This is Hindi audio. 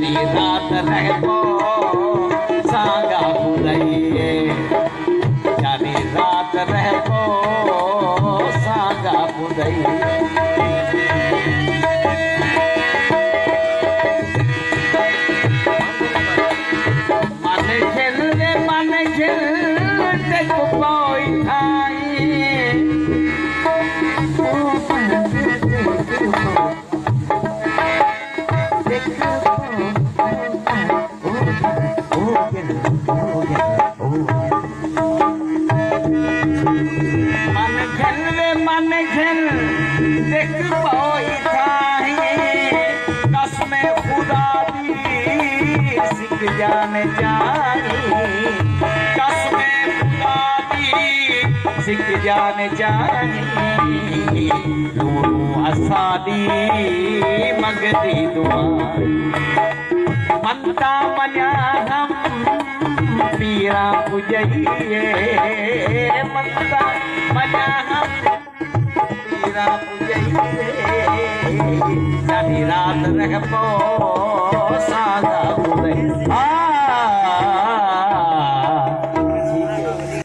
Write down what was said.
सारी रात रहबो सांगा बुदइए सारी रात रहबो सांगा बुदइए मन खेल देख पाई मन खेल देख पाई कसम खुदा दी सिख जान जानी कसम खुदा दी सिख जान जानी लूणू असादी मगदी दुआ मनता मना हम पीरा पुजइए मनता मना हम पीरा पुजइए सारी रात रहबो सादा